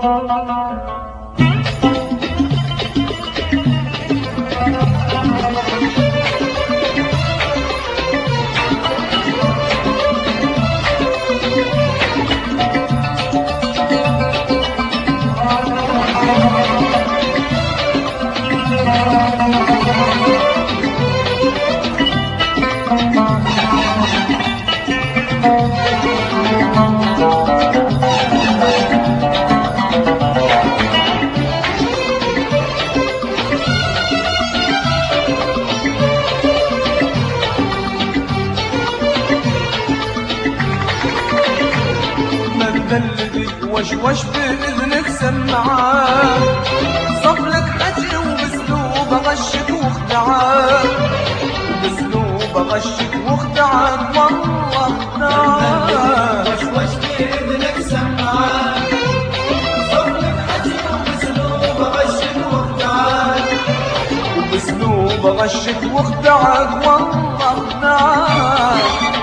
وش بإذنك سمعان صفلك حكي وبسلوب غشك واخدعان بسلوب غشك واخدعان والله خدعان وش بإذنك سمعان صفلك حكي وبسلوب غشك واخدعان وبسلوب غشك واخدعان والله خدعان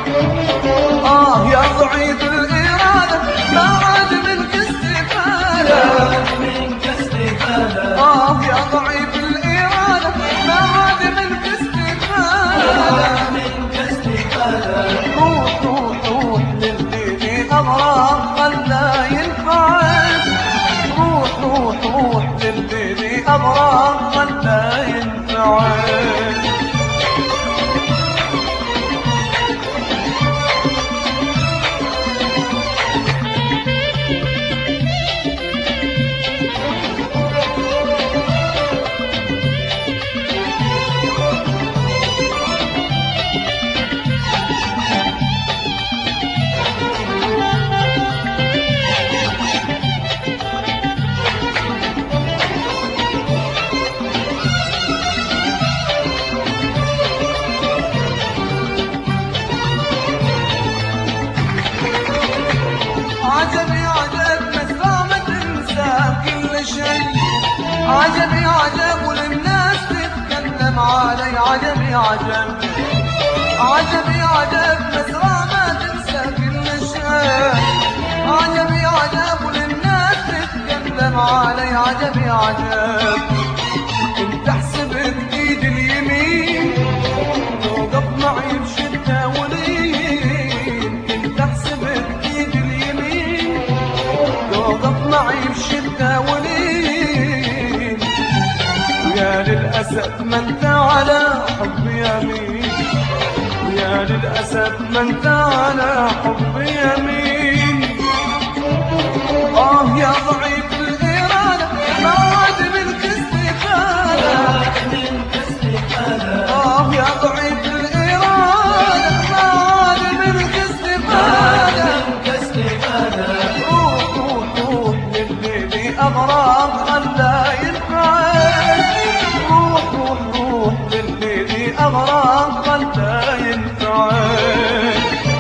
يا ضعيف الإرادة ما عاد منك استفادة يا ضعيف الإرادة ما عاد منك استفادة روح روح روح للي أغراض خلا ينفعل روح روح روح للي أغراض خلا ينفعل عجبي عجب وللناس تتكلم علي عجبي عجب عجبي عجب مسرى ما تنسى كل شيء عجبي عجب وللناس تتكلم علي عجبي عجب انت احسبك ايد اليمين توقف معي بشدة ولين انت احسبك ايد اليمين توقف معي بشدة ولين يا للأسف ما انت على حب يمين يا للأسف ما انت على حب يمين يا ضعيف الإرادة ما عاد منك استفادة يا ضعيف الإرادة ما عاد منك استفادة روح روح روح للي أغراض خلا ينفعل روح روح روح للي أغراض خلا ينفعل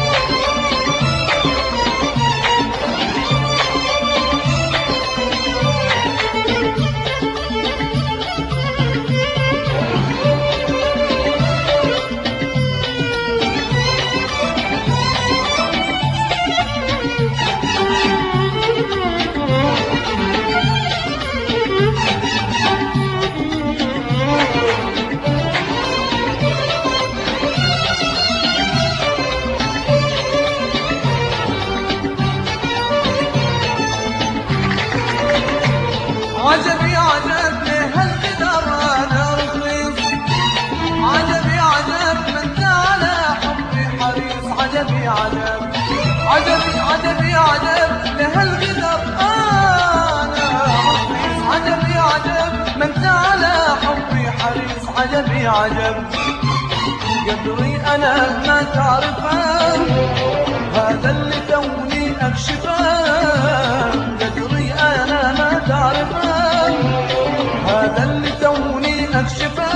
عجبي عجب لهالقدر انا رخيص عجبي عجب من على حبي حريص عجبي عجب عجبي عجب لهالقدر انا رخيص عجبي عجب من على حبي حريص عجبي عجب قدري انا ما تعرفه هذا اللي توني اكشفه قدري انا ما تعرفه هذا اللي توني اكشفه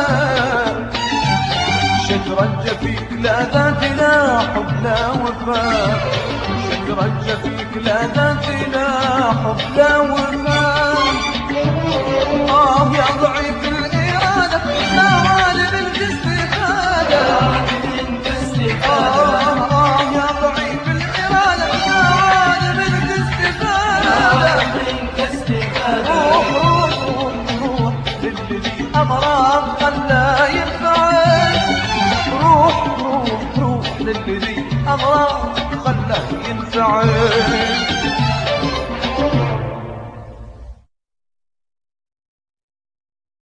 شجرة فيك لا ذات لا حب لا وفاء شجرة فيك لا ذات لا حب لا وفاء يا ضعيف